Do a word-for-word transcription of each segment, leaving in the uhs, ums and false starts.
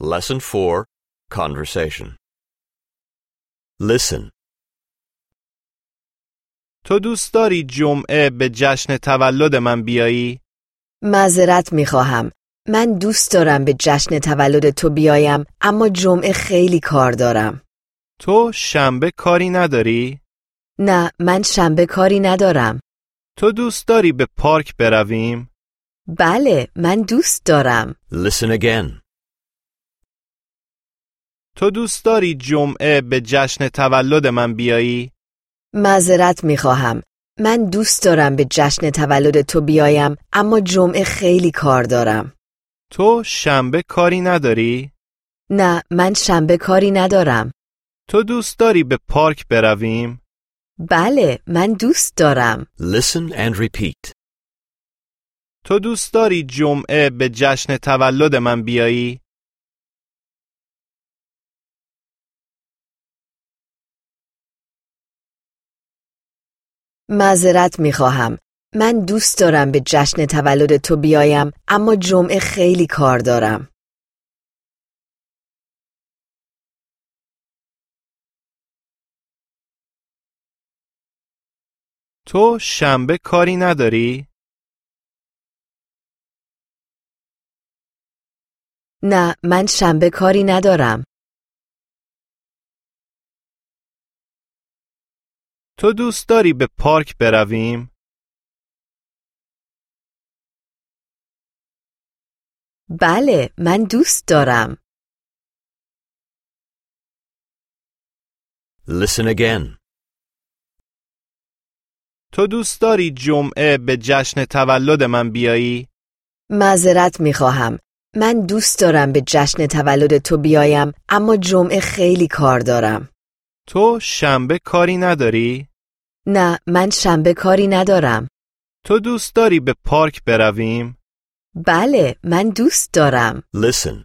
Lesson four, Conversation. Listen. تو دوست داری جمعه به جشن تولد من بیایی؟ معذرت میخواهم. من دوست دارم به جشن تولد تو بیایم، اما جمعه خیلی کار دارم. تو شنبه کاری نداری؟ نه، من شنبه کاری ندارم. تو دوست داری به پارک برویم؟ بله، من دوست دارم. Listen again. تو دوست داری جمعه به جشن تولد من بیایی؟ معذرت میخواهم. من دوست دارم به جشن تولد تو بیایم، اما جمعه خیلی کار دارم. تو شنبه کاری نداری؟ نه، من شنبه کاری ندارم. تو دوست داری به پارک برویم؟ بله، من دوست دارم. Listen and repeat. تو دوست داری جمعه به جشن تولد من بیایی؟ معذرت میخواهم. من دوست دارم به جشن تولد تو بیایم، اما جمعه خیلی کار دارم. تو شنبه کاری نداری؟ نه، من شنبه کاری ندارم. تو دوست داری به پارک برویم؟ بله، من دوست دارم. Listen again. تو دوست داری جمعه به جشن تولد من بیایی؟ معذرت میخواهم. من دوست دارم به جشن تولد تو بیایم، اما جمعه خیلی کار دارم. تو شنبه کاری نداری؟ نه، من شنبه کاری ندارم. تو دوست داری به پارک برویم؟ بله، من دوست دارم. Listen.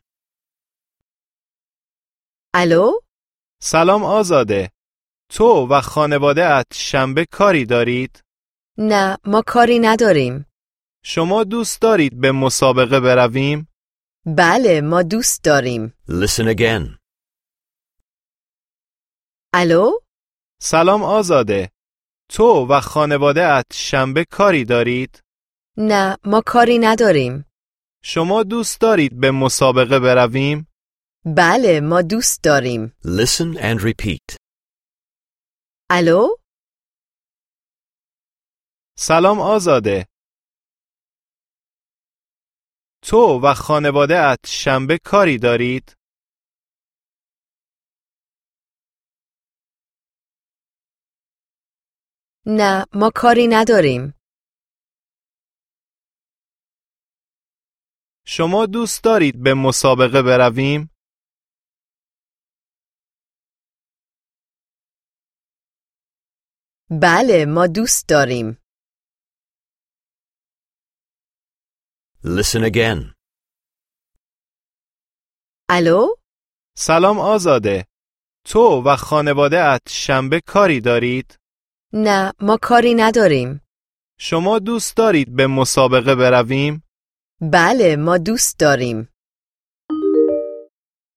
الو؟ سلام آزاده. تو و خانواده‌ات شنبه کاری دارید؟ نه، ما کاری نداریم. شما دوست دارید به مسابقه برویم؟ بله، ما دوست داریم. Listen again. الو؟ سلام آزاده. تو و خانواده‌ات شنبه کاری دارید؟ نه، ما کاری نداریم. شما دوست دارید به مسابقه برویم؟ بله، ما دوست داریم. Listen and repeat. الو؟ سلام آزاده. تو و خانواده‌ات شنبه کاری دارید؟ نه، ما کاری نداریم. شما دوست دارید به مسابقه برویم؟ بله، ما دوست داریم. Listen again. الو؟ سلام آزاده. تو و خانواده‌ات شنبه کاری دارید؟ نه، ما کاری نداریم. شما دوست دارید به مسابقه برویم؟ بله، ما دوست داریم.